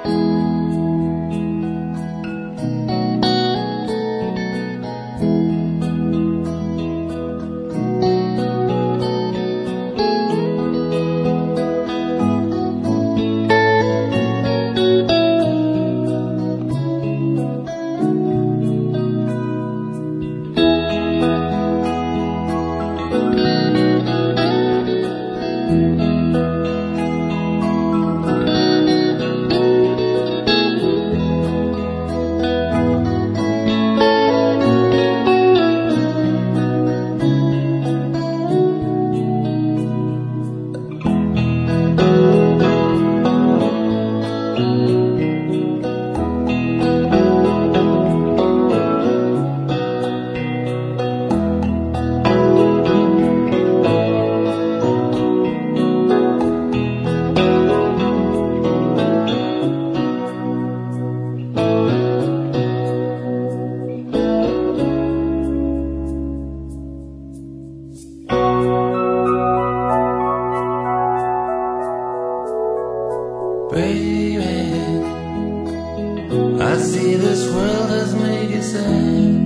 Baby, I see this world has made you sad.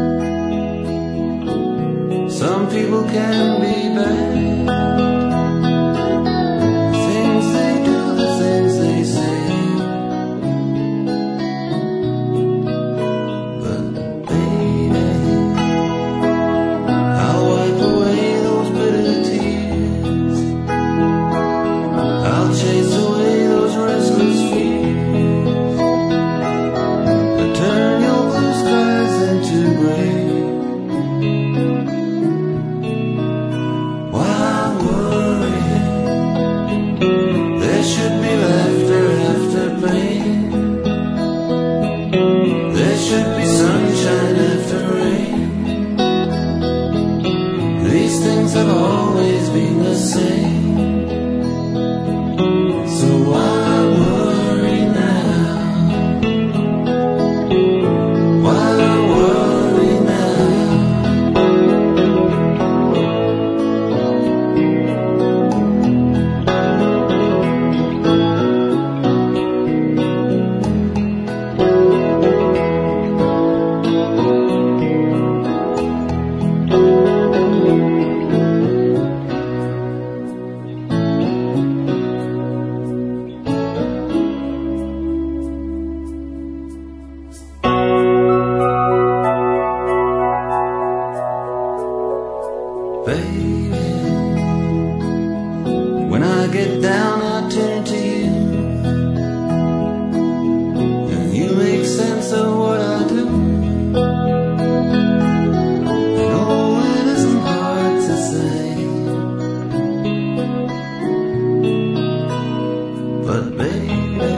Some people can be bad. The things they do, the things they say. But baby, I'll wipe away those bitter tears. I'll chase away those restless fears. But turn your blue skies into gray. Why worry? There should be laughter after pain. There should be sunshine after rain. These things have always been the same. So why worry now? Why worry now? Baby, when I get down I turn to you, and you make sense of what I do. I know it isn't hard to say, but baby,